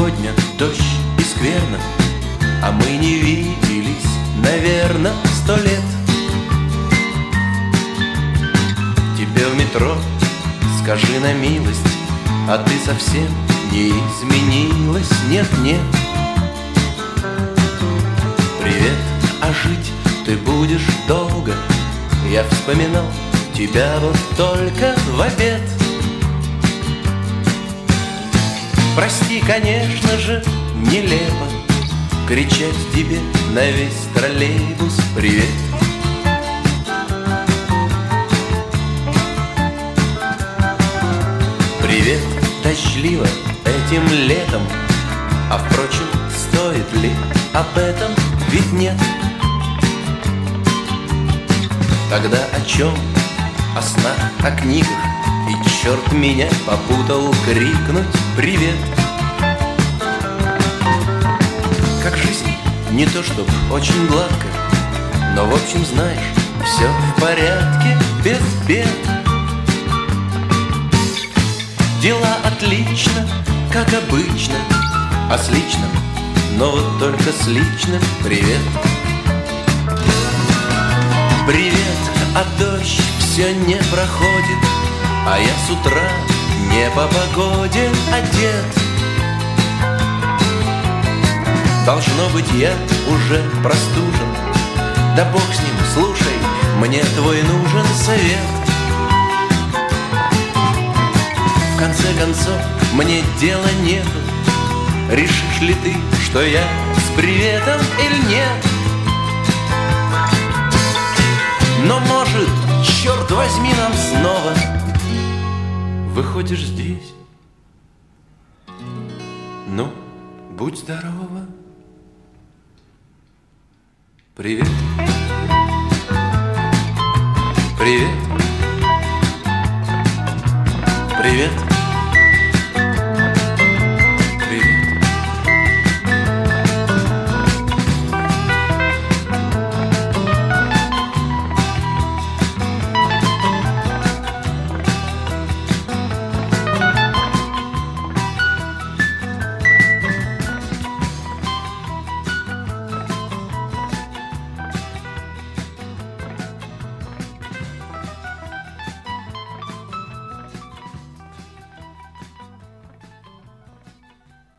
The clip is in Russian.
сегодня дождь и скверно, а мы не виделись, наверно, 100 лет. Тебе в метро скажи на милость, а ты совсем не изменилась, нет-нет. Привет, а жить ты будешь долго, я вспоминал тебя вот только в обед. Прости, конечно же, нелепо кричать тебе на весь троллейбус привет. Привет, дождливо этим летом, а впрочем, стоит ли об этом, ведь нет. Тогда о чем? О снах, о книгах, и черт меня попутал крикнуть привет. Как жизнь, не то чтоб очень гладко, но в общем знаешь, все в порядке, без бед. Дела отлично, как обычно, а с личным, но вот только с личным привет. Привет, а дождь все не проходит, а я с утра не по погоде одет. Должно быть, я уже простужен, да бог с ним, слушай, мне твой нужен совет. В конце концов, мне дела нету, решишь ли ты, что я с приветом или нет? Но может, черт возьми, нам снова выходишь здесь. Ну, будь здорова. Привет.